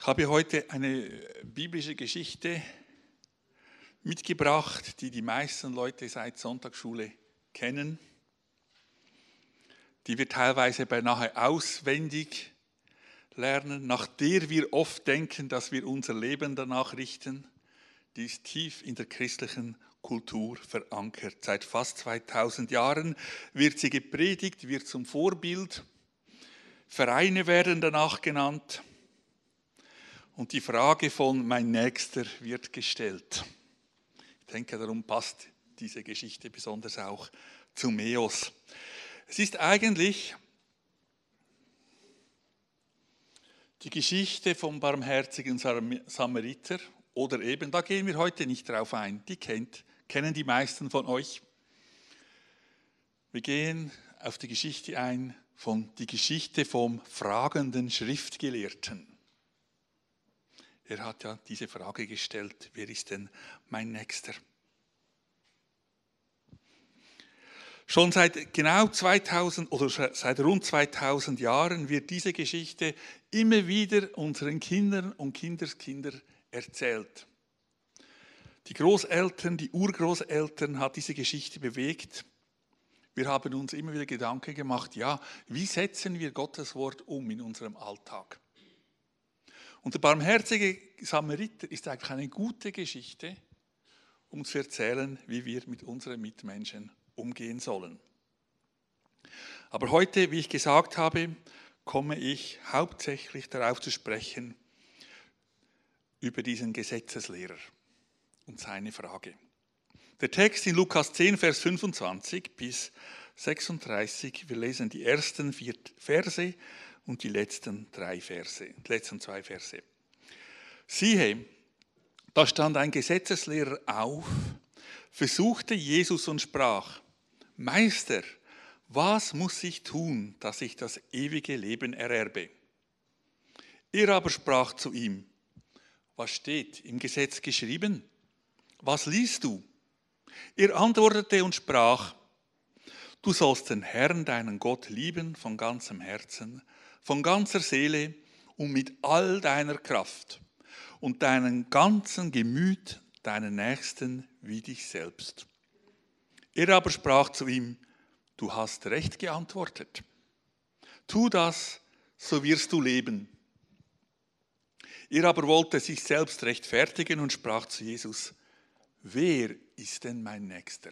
Ich habe heute eine biblische Geschichte mitgebracht, die die meisten Leute seit Sonntagsschule kennen, die wir teilweise beinahe auswendig lernen, nach der wir oft denken, dass wir unser Leben danach richten. Die ist tief in der christlichen Kultur verankert. Seit fast 2000 Jahren wird sie gepredigt, wird zum Vorbild. Vereine werden danach genannt. Und die Frage von mein Nächster wird gestellt. Ich denke, darum passt diese Geschichte besonders auch zu Meos. Es ist eigentlich die Geschichte vom barmherzigen Samariter oder eben, da gehen wir heute nicht drauf ein, die kennen die meisten von euch. Wir gehen auf die Geschichte ein, die Geschichte vom fragenden Schriftgelehrten. Er hat ja diese Frage gestellt, wer ist denn mein Nächster? Schon seit genau 2000 oder seit rund 2000 Jahren wird diese Geschichte immer wieder unseren Kindern und Kindeskindern erzählt. Die Großeltern, die Urgroßeltern hat diese Geschichte bewegt. Wir haben uns immer wieder Gedanken gemacht, ja, wie setzen wir Gottes Wort um in unserem Alltag? Und der barmherzige Samariter ist eigentlich eine gute Geschichte, um zu erzählen, wie wir mit unseren Mitmenschen umgehen sollen. Aber heute, wie ich gesagt habe, komme ich hauptsächlich darauf zu sprechen, über diesen Gesetzeslehrer und seine Frage. Der Text in Lukas 10, Vers 25 bis 36, wir lesen die ersten 4 Verse und die letzten 2 Verse. Siehe, da stand ein Gesetzeslehrer auf, versuchte Jesus und sprach: Meister, was muss ich tun, dass ich das ewige Leben ererbe? Er aber sprach zu ihm: Was steht im Gesetz geschrieben? Was liest du? Er antwortete und sprach: Du sollst den Herrn, deinen Gott, lieben von ganzem Herzen, von ganzer Seele und mit all deiner Kraft und deinem ganzen Gemüt, deinen Nächsten wie dich selbst. Er aber sprach zu ihm: Du hast recht geantwortet. Tu das, so wirst du leben. Er aber wollte sich selbst rechtfertigen und sprach zu Jesus: Wer ist denn mein Nächster?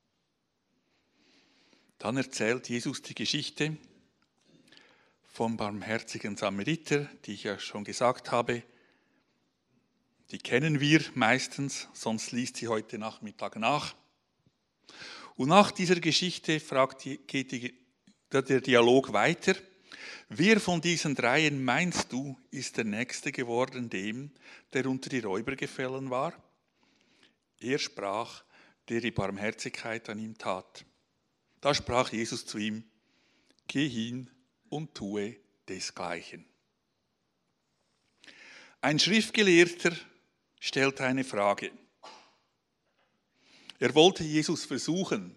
Dann erzählt Jesus die Geschichte vom barmherzigen Samariter, die ich ja schon gesagt habe. Die kennen wir meistens, sonst liest sie heute Nachmittag nach. Und nach dieser Geschichte geht der Dialog weiter. Wer von diesen dreien meinst du, ist der Nächste geworden dem, der unter die Räuber gefallen war? Er sprach, der die Barmherzigkeit an ihm tat. Da sprach Jesus zu ihm: Geh hin und tue desgleichen. Ein Schriftgelehrter stellt eine Frage. Er wollte Jesus versuchen.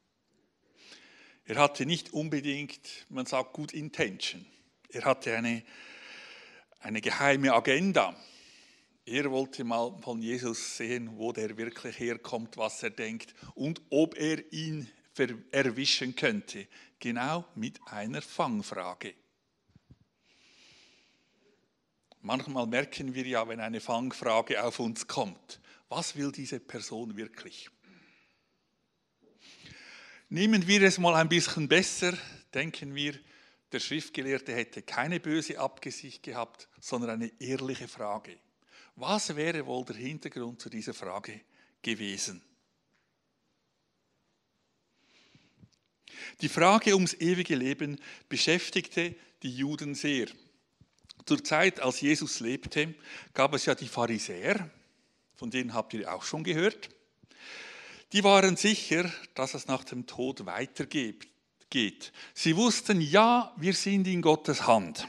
Er hatte nicht unbedingt, man sagt, good intention. Er hatte eine geheime Agenda. Er wollte mal von Jesus sehen, wo der wirklich herkommt, was er denkt und ob er ihn erwischen könnte. Genau mit einer Fangfrage. Manchmal merken wir ja, wenn eine Fangfrage auf uns kommt, was will diese Person wirklich? Nehmen wir es mal ein bisschen besser, denken wir, der Schriftgelehrte hätte keine böse Absicht gehabt, sondern eine ehrliche Frage. Was wäre wohl der Hintergrund zu dieser Frage gewesen? Die Frage ums ewige Leben beschäftigte die Juden sehr. Zur Zeit, als Jesus lebte, gab es ja die Pharisäer, von denen habt ihr auch schon gehört. Die waren sicher, dass es nach dem Tod weitergeht. Sie wussten, ja, wir sind in Gottes Hand.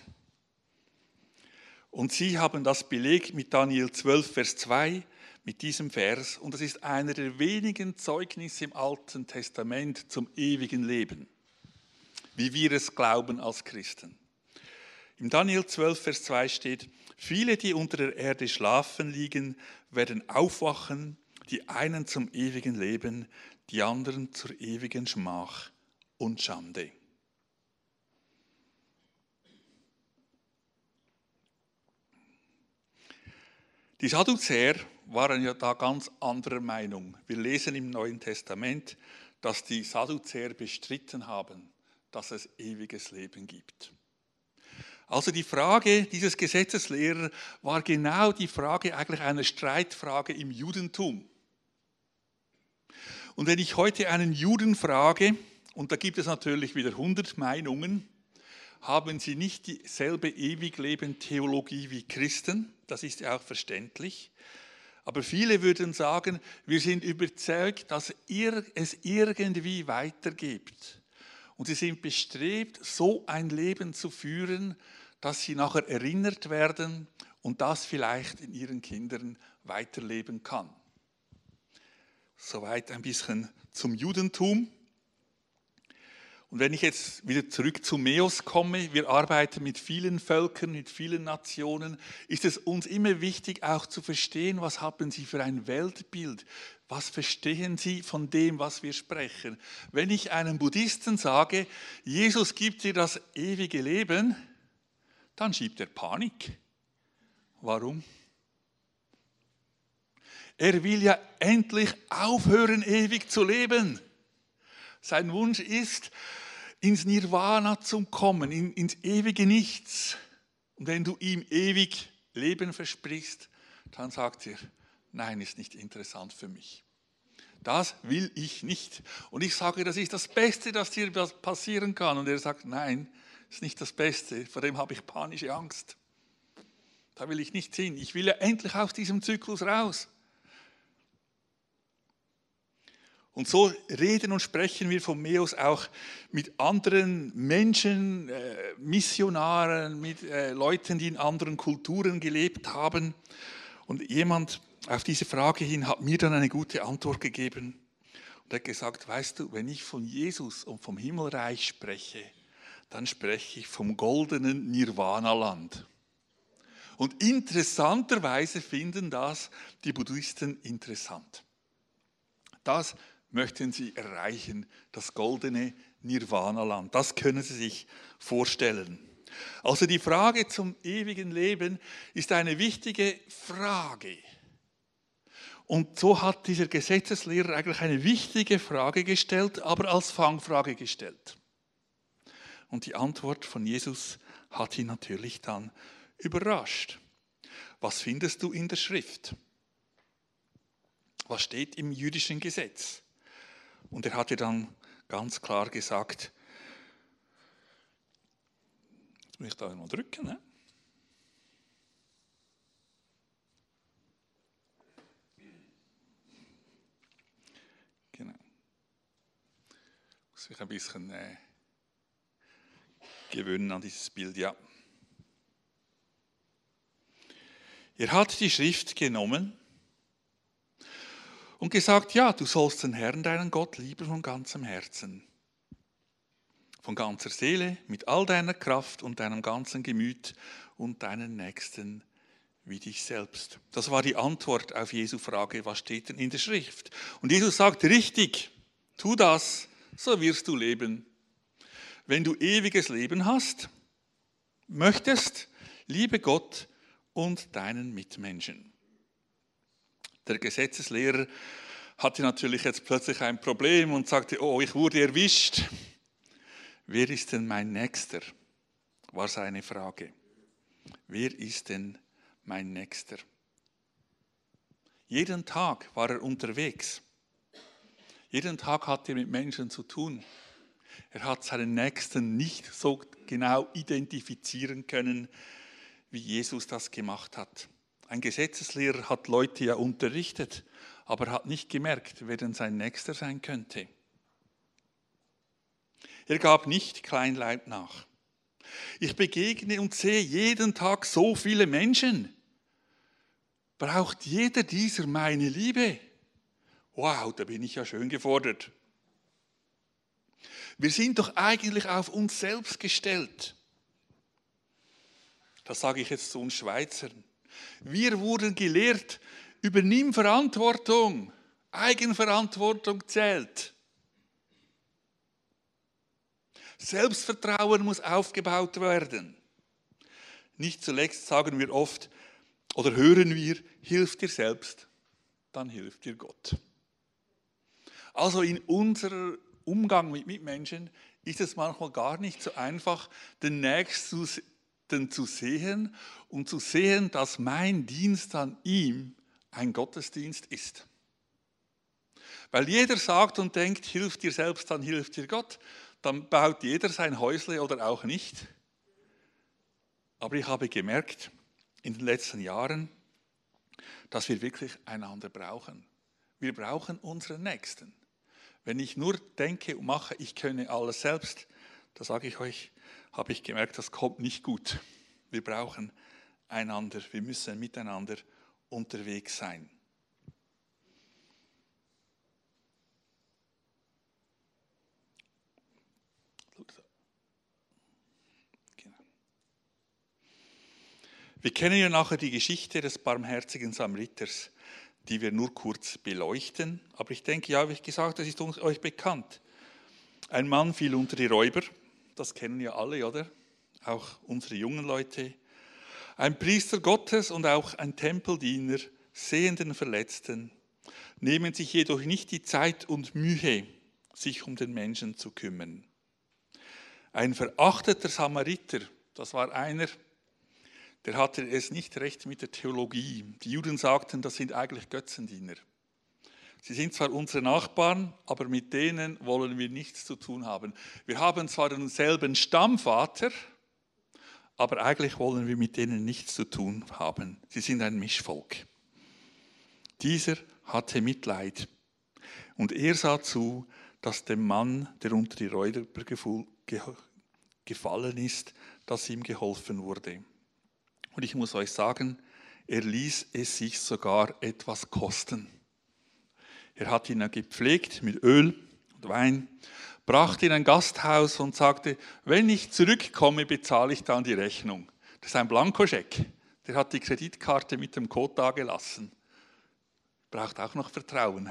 Und sie haben das belegt mit Daniel 12, Vers 2, mit diesem Vers. Und das ist einer der wenigen Zeugnisse im Alten Testament zum ewigen Leben, wie wir es glauben als Christen. Im Daniel 12, Vers 2 steht, viele, die unter der Erde schlafen liegen, werden aufwachen, die einen zum ewigen Leben, die anderen zur ewigen Schmach und Schande. Die Sadduzäer waren ja da ganz anderer Meinung. Wir lesen im Neuen Testament, dass die Sadduzäer bestritten haben, dass es ewiges Leben gibt. Also die Frage dieses Gesetzeslehrers war genau die Frage eigentlich einer Streitfrage im Judentum. Und wenn ich heute einen Juden frage, und da gibt es natürlich wieder 100 Meinungen, haben sie nicht dieselbe Ewigleben-Theologie wie Christen, das ist ja auch verständlich. Aber viele würden sagen, wir sind überzeugt, dass es irgendwie weitergibt. Und sie sind bestrebt, so ein Leben zu führen, dass sie nachher erinnert werden und das vielleicht in ihren Kindern weiterleben kann. Soweit ein bisschen zum Judentum. Und wenn ich jetzt wieder zurück zu MEOS komme, wir arbeiten mit vielen Völkern, mit vielen Nationen, ist es uns immer wichtig auch zu verstehen, was haben sie für ein Weltbild, was verstehen sie von dem, was wir sprechen. Wenn ich einem Buddhisten sage, Jesus gibt dir das ewige Leben, dann schiebt er Panik. Warum? Er will ja endlich aufhören, ewig zu leben. Sein Wunsch ist, ins Nirvana zu kommen, ins ewige Nichts. Und wenn du ihm ewig Leben versprichst, dann sagt er, nein, ist nicht interessant für mich. Das will ich nicht. Und ich sage, das ist das Beste, das dir passieren kann. Und er sagt, nein, ist nicht das Beste, vor dem habe ich panische Angst. Da will ich nicht hin. Ich will ja endlich aus diesem Zyklus raus. Und so reden und sprechen wir von MEOS auch mit anderen Menschen, Missionaren, mit Leuten, die in anderen Kulturen gelebt haben. Und jemand auf diese Frage hin hat mir dann eine gute Antwort gegeben. Und er hat gesagt, weißt du, wenn ich von Jesus und vom Himmelreich spreche, dann spreche ich vom goldenen Nirvana-Land. Und interessanterweise finden das die Buddhisten interessant. Das möchten sie erreichen, das goldene Nirvana-Land. Das können sie sich vorstellen. Also die Frage zum ewigen Leben ist eine wichtige Frage. Und so hat dieser Gesetzeslehrer eigentlich eine wichtige Frage gestellt, aber als Fangfrage gestellt. Und die Antwort von Jesus hat ihn natürlich dann überrascht. Was findest du in der Schrift? Was steht im jüdischen Gesetz? Und er hatte dann ganz klar gesagt, jetzt muss ich da mal drücken, ne? Genau. Muss ich ein bisschen gewöhnen an dieses Bild, ja. Er hat die Schrift genommen und gesagt, ja, du sollst den Herrn, deinen Gott, lieben von ganzem Herzen, von ganzer Seele, mit all deiner Kraft und deinem ganzen Gemüt und deinen Nächsten wie dich selbst. Das war die Antwort auf Jesu Frage, was steht denn in der Schrift? Und Jesus sagt, richtig, tu das, so wirst du leben. Wenn du ewiges Leben hast, möchtest, liebe Gott und deinen Mitmenschen. Der Gesetzeslehrer hatte natürlich jetzt plötzlich ein Problem und sagte, oh, ich wurde erwischt. Wer ist denn mein Nächster? War seine Frage. Wer ist denn mein Nächster? Jeden Tag war er unterwegs. Jeden Tag hatte er mit Menschen zu tun. Er hat seinen Nächsten nicht so genau identifizieren können, wie Jesus das gemacht hat. Ein Gesetzeslehrer hat Leute ja unterrichtet, aber hat nicht gemerkt, wer denn sein Nächster sein könnte. Er gab nicht Kleinlaut nach. Ich begegne und sehe jeden Tag so viele Menschen. Braucht jeder dieser meine Liebe? Wow, da bin ich ja schön gefordert. Wir sind doch eigentlich auf uns selbst gestellt. Das sage ich jetzt zu uns Schweizern. Wir wurden gelehrt, übernimm Verantwortung. Eigenverantwortung zählt. Selbstvertrauen muss aufgebaut werden. Nicht zuletzt sagen wir oft oder hören wir, hilf dir selbst, dann hilft dir Gott. Also in unserem Umgang mit Mitmenschen ist es manchmal gar nicht so einfach, den Nächsten zu sehen und zu sehen, dass mein Dienst an ihm ein Gottesdienst ist. Weil jeder sagt und denkt, hilf dir selbst, dann hilft dir Gott. Dann baut jeder sein Häusle oder auch nicht. Aber ich habe gemerkt in den letzten Jahren, dass wir wirklich einander brauchen. Wir brauchen unseren Nächsten. Wenn ich nur denke und mache, ich könne alles selbst, da sage ich euch, habe ich gemerkt, das kommt nicht gut. Wir brauchen einander, wir müssen miteinander unterwegs sein. Wir kennen ja nachher die Geschichte des barmherzigen Samariters, die wir nur kurz beleuchten. Aber ich denke, ja, wie ich gesagt, das ist euch bekannt. Ein Mann fiel unter die Räuber, das kennen ja alle, oder? Auch unsere jungen Leute. Ein Priester Gottes und auch ein Tempeldiener sehen den Verletzten, nehmen sich jedoch nicht die Zeit und Mühe, sich um den Menschen zu kümmern. Ein verachteter Samariter, das war einer, der hatte es nicht recht mit der Theologie. Die Juden sagten, das sind eigentlich Götzendiener. Sie sind zwar unsere Nachbarn, aber mit denen wollen wir nichts zu tun haben. Wir haben zwar denselben Stammvater, aber eigentlich wollen wir mit denen nichts zu tun haben. Sie sind ein Mischvolk. Dieser hatte Mitleid und er sah zu, dass dem Mann, der unter die Räuber gefallen ist, dass ihm geholfen wurde. Und ich muss euch sagen, er ließ es sich sogar etwas kosten. Er hat ihn gepflegt mit Öl und Wein, brachte ihn in ein Gasthaus und sagte, wenn ich zurückkomme, bezahle ich dann die Rechnung. Das ist ein Blankoscheck. Der hat die Kreditkarte mit dem Code dagelassen. Braucht auch noch Vertrauen.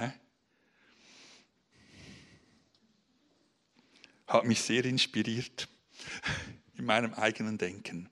Hat mich sehr inspiriert in meinem eigenen Denken.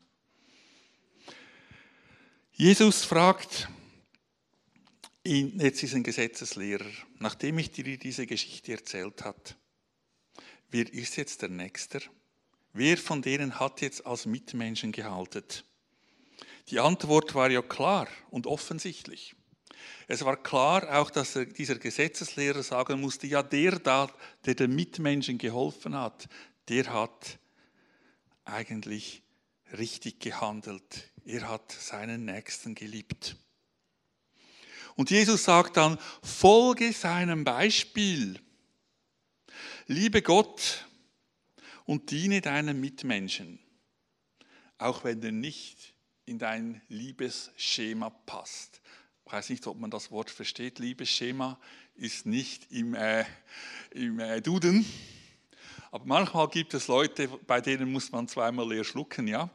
Jesus fragt ihn, jetzt diesen Gesetzeslehrer, nachdem ich dir diese Geschichte erzählt hat, wer ist jetzt der Nächste? Wer von denen hat jetzt als Mitmenschen gehalten? Die Antwort war ja klar und offensichtlich. Es war klar auch, dass dieser Gesetzeslehrer sagen musste, ja der da, der den Mitmenschen geholfen hat, der hat eigentlich richtig gehandelt. Er hat seinen Nächsten geliebt. Und Jesus sagt dann, folge seinem Beispiel. Liebe Gott und diene deinen Mitmenschen, auch wenn er nicht in dein Liebesschema passt. Ich weiß nicht, ob man das Wort versteht. Liebesschema ist nicht im Duden. Aber manchmal gibt es Leute, bei denen muss man zweimal leer schlucken, ja.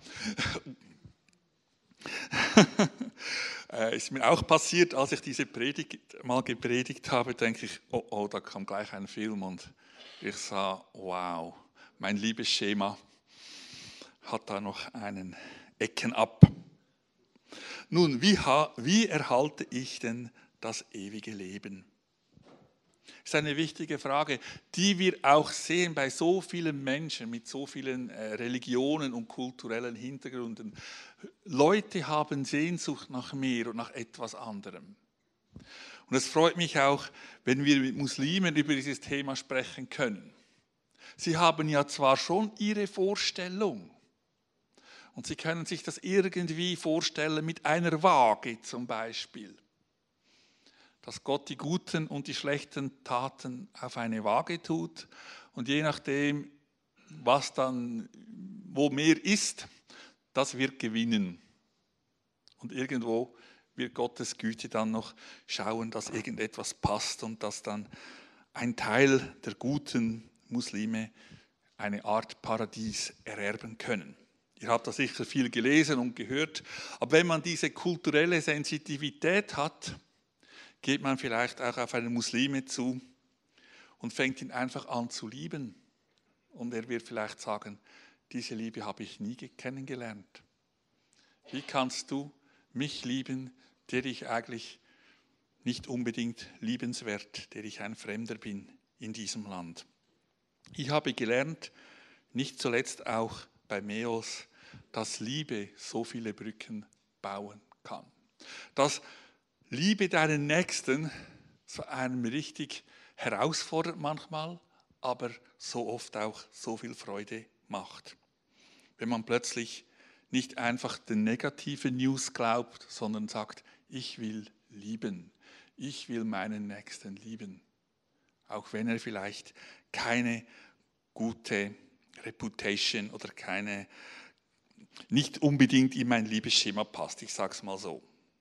Ist mir auch passiert, als ich diese Predigt mal gepredigt habe, denke ich, oh, da kam gleich ein Film und ich sah, wow, mein Liebesschema hat da noch einen Ecken ab. Nun, wie erhalte ich denn das ewige Leben? Das ist eine wichtige Frage, die wir auch sehen bei so vielen Menschen mit so vielen Religionen und kulturellen Hintergründen. Leute haben Sehnsucht nach mehr und nach etwas anderem. Und es freut mich auch, wenn wir mit Muslimen über dieses Thema sprechen können. Sie haben ja zwar schon ihre Vorstellung und sie können sich das irgendwie vorstellen mit einer Waage zum Beispiel. Dass Gott die guten und die schlechten Taten auf eine Waage tut und je nachdem, was dann, wo mehr ist, das wird gewinnen. Und irgendwo wird Gottes Güte dann noch schauen, dass irgendetwas passt und dass dann ein Teil der guten Muslime eine Art Paradies ererben können. Ihr habt da sicher viel gelesen und gehört, aber wenn man diese kulturelle Sensitivität hat, geht man vielleicht auch auf einen Muslime zu und fängt ihn einfach an zu lieben. Und er wird vielleicht sagen, diese Liebe habe ich nie kennengelernt. Wie kannst du mich lieben, der ich eigentlich nicht unbedingt liebenswert, der ich ein Fremder bin in diesem Land? Ich habe gelernt, nicht zuletzt auch bei MEOS, dass Liebe so viele Brücken bauen kann. Dass Liebe deinen Nächsten so einem richtig herausfordert manchmal, aber so oft auch so viel Freude macht. Wenn man plötzlich nicht einfach den negativen News glaubt, sondern sagt, ich will lieben, ich will meinen Nächsten lieben, auch wenn er vielleicht keine gute Reputation oder nicht unbedingt in mein Liebesschema passt, ich sage es mal so.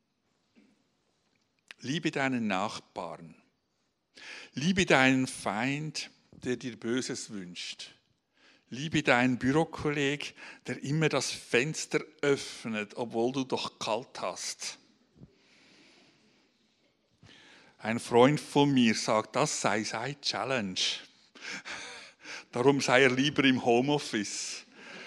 Liebe deinen Nachbarn, liebe deinen Feind, der dir Böses wünscht. Liebe deinen Bürokolleg, der immer das Fenster öffnet, obwohl du doch kalt hast. Ein Freund von mir sagt, das sei seine Challenge. Darum sei er lieber im Homeoffice.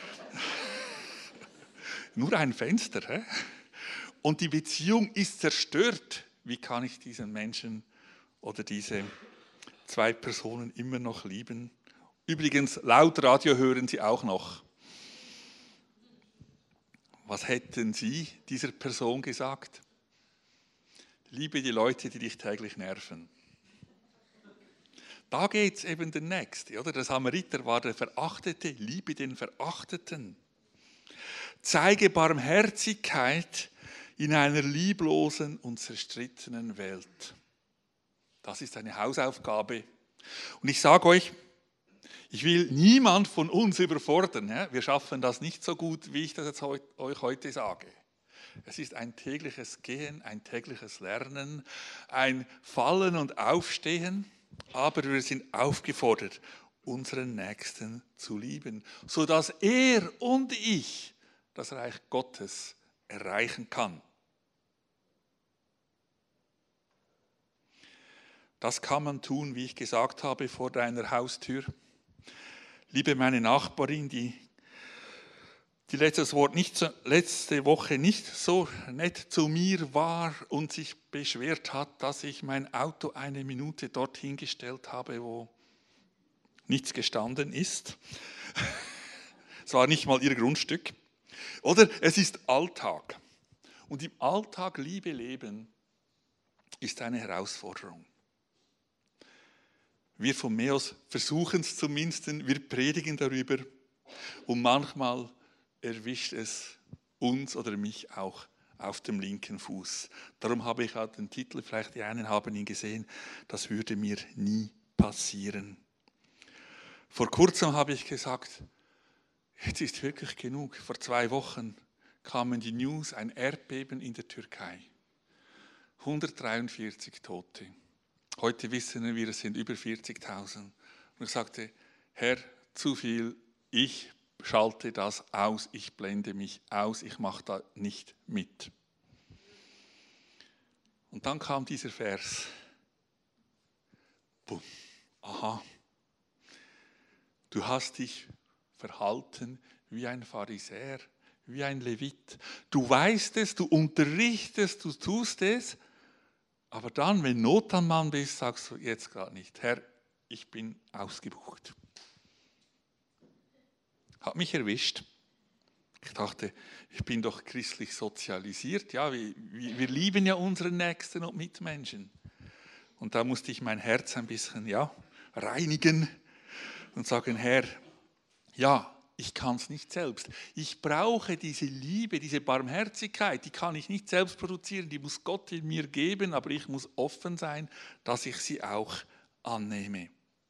Nur ein Fenster, hä? Und die Beziehung ist zerstört. Wie kann ich diesen Menschen oder diese zwei Personen immer noch lieben? Übrigens, laut Radio hören Sie auch noch. Was hätten Sie dieser Person gesagt? Liebe die Leute, die dich täglich nerven. Da geht es eben der Nächste, oder? Der Samariter war der Verachtete, liebe den Verachteten. Zeige Barmherzigkeit in einer lieblosen und zerstrittenen Welt. Das ist eine Hausaufgabe. Und ich sage euch, ich will niemand von uns überfordern. Ja? Wir schaffen das nicht so gut, wie ich das jetzt euch heute sage. Es ist ein tägliches Gehen, ein tägliches Lernen, ein Fallen und Aufstehen, aber wir sind aufgefordert, unseren Nächsten zu lieben, sodass er und ich das Reich Gottes erreichen kann. Das kann man tun, wie ich gesagt habe, vor deiner Haustür. Liebe meine Nachbarin, die letzte Woche nicht so nett zu mir war und sich beschwert hat, dass ich mein Auto eine Minute dorthin gestellt habe, wo nichts gestanden ist. Es war nicht mal ihr Grundstück. Oder es ist Alltag. Und im Alltag Liebe leben ist eine Herausforderung. Wir von MEOS versuchen es zumindest, wir predigen darüber und manchmal erwischt es uns oder mich auch auf dem linken Fuß. Darum habe ich auch den Titel, vielleicht die einen haben ihn gesehen, das würde mir nie passieren. Vor kurzem habe ich gesagt, jetzt ist wirklich genug. Vor 2 Wochen kamen die News, ein Erdbeben in der Türkei. 143 Tote. Heute wissen wir, es sind über 40.000. Und ich sagte, Herr, zu viel, ich schalte das aus, ich blende mich aus, ich mache da nicht mit. Und dann kam dieser Vers. Boom, aha, du hast dich verhalten wie ein Pharisäer, wie ein Levit. Du weißt es, du unterrichtest, du tust es, aber dann, wenn Not am Mann bist, sagst du jetzt gerade nicht, Herr, ich bin ausgebucht. Hat mich erwischt. Ich dachte, ich bin doch christlich sozialisiert. Ja, wir lieben ja unseren Nächsten und Mitmenschen. Und da musste ich mein Herz ein bisschen reinigen und sagen, Herr, ja, ich kann es nicht selbst. Ich brauche diese Liebe, diese Barmherzigkeit, die kann ich nicht selbst produzieren, die muss Gott in mir geben, aber ich muss offen sein, dass ich sie auch annehme.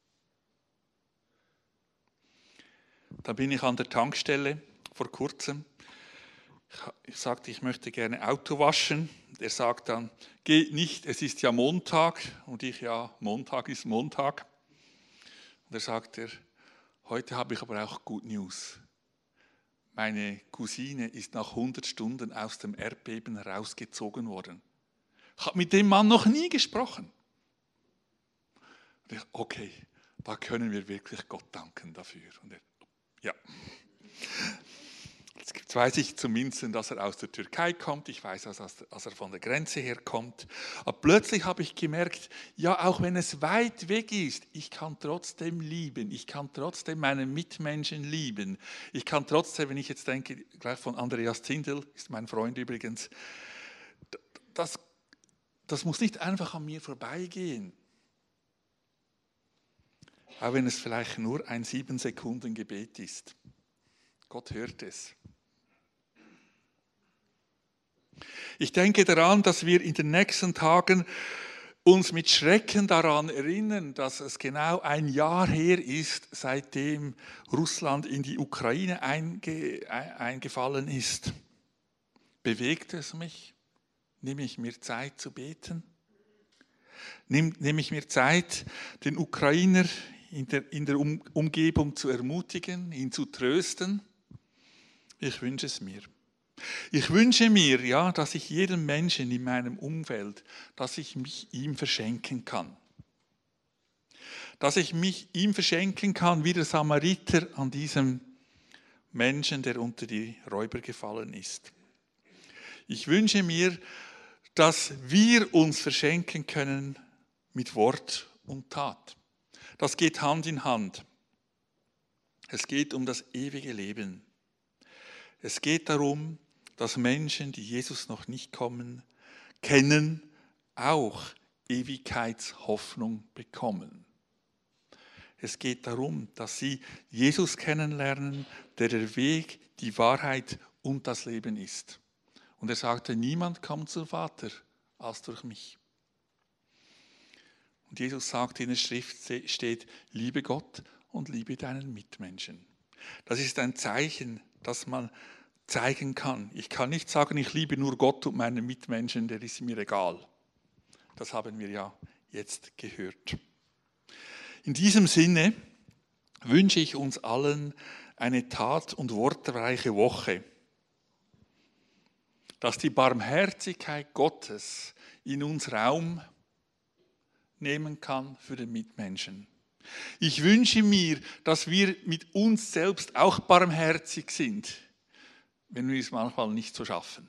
Da bin ich an der Tankstelle vor kurzem. Ich sagte, ich möchte gerne Auto waschen. Der sagt dann, geht nicht, es ist ja Montag. Und ich, ja, Montag ist Montag. Und er sagt, heute habe ich aber auch Good News. meine Cousine ist nach 100 Stunden aus dem Erdbeben herausgezogen worden. Ich habe mit dem Mann noch nie gesprochen. Und ich, okay, da können wir wirklich Gott danken dafür. Und er, ja. Jetzt weiß ich zumindest, dass er aus der Türkei kommt. Ich weiß, dass er von der Grenze her kommt. Aber plötzlich habe ich gemerkt, ja, auch wenn es weit weg ist, ich kann trotzdem lieben. Ich kann trotzdem meinen Mitmenschen lieben. Ich kann trotzdem, wenn ich jetzt denke, gleich von Andreas Zindel, ist mein Freund übrigens, das muss nicht einfach an mir vorbeigehen. Auch wenn es vielleicht nur ein 7-Sekunden-Gebet ist. Gott hört es. Ich denke daran, dass wir in den nächsten Tagen uns mit Schrecken daran erinnern, dass es genau ein Jahr her ist, seitdem Russland in die Ukraine eingefallen ist. Bewegt es mich? Nehme ich mir Zeit zu beten? Nehme ich mir Zeit, den Ukrainer in der Umgebung zu ermutigen, ihn zu trösten? Ich wünsche es mir. Ich wünsche mir, ja, dass ich jedem Menschen in meinem Umfeld, dass ich mich ihm verschenken kann. Dass ich mich ihm verschenken kann, wie der Samariter an diesem Menschen, der unter die Räuber gefallen ist. Ich wünsche mir, dass wir uns verschenken können mit Wort und Tat. Das geht Hand in Hand. Es geht um das ewige Leben. Es geht darum, dass Menschen, die Jesus noch nicht kennen, auch Ewigkeitshoffnung bekommen. Es geht darum, dass sie Jesus kennenlernen, der Weg, die Wahrheit und das Leben ist. Und er sagte, niemand kommt zum Vater als durch mich. Und Jesus sagt, in der Schrift steht, liebe Gott und liebe deinen Mitmenschen. Das ist ein Zeichen, das man zeigen kann. Ich kann nicht sagen, ich liebe nur Gott und meine Mitmenschen, der ist mir egal. Das haben wir ja jetzt gehört. In diesem Sinne wünsche ich uns allen eine tat- und wortreiche Woche, dass die Barmherzigkeit Gottes in uns Raum nehmen kann für den Mitmenschen. Ich wünsche mir, dass wir mit uns selbst auch barmherzig sind, wenn wir es manchmal nicht so schaffen.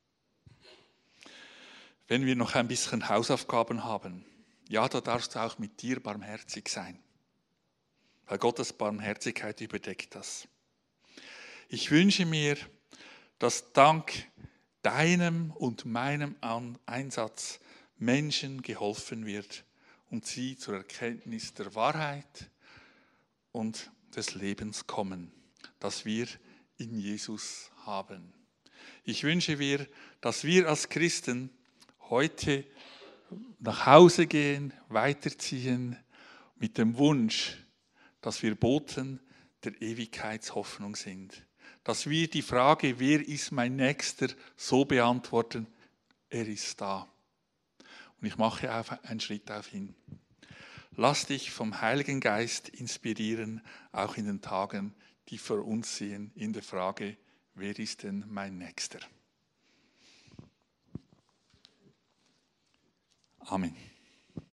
Wenn wir noch ein bisschen Hausaufgaben haben, ja, da darfst du auch mit dir barmherzig sein. Weil Gottes Barmherzigkeit überdeckt das. Ich wünsche mir, dass dank deinem und meinem Einsatz Menschen geholfen wird und sie zur Erkenntnis der Wahrheit und des Lebens kommen, das wir in Jesus haben. Ich wünsche mir, dass wir als Christen heute nach Hause gehen, weiterziehen mit dem Wunsch, dass wir Boten der Ewigkeitshoffnung sind. Dass wir die Frage, wer ist mein Nächster, so beantworten, er ist da. Und ich mache einen Schritt auf ihn. Lass dich vom Heiligen Geist inspirieren, auch in den Tagen, die vor uns sehen, in der Frage, wer ist denn mein Nächster? Amen.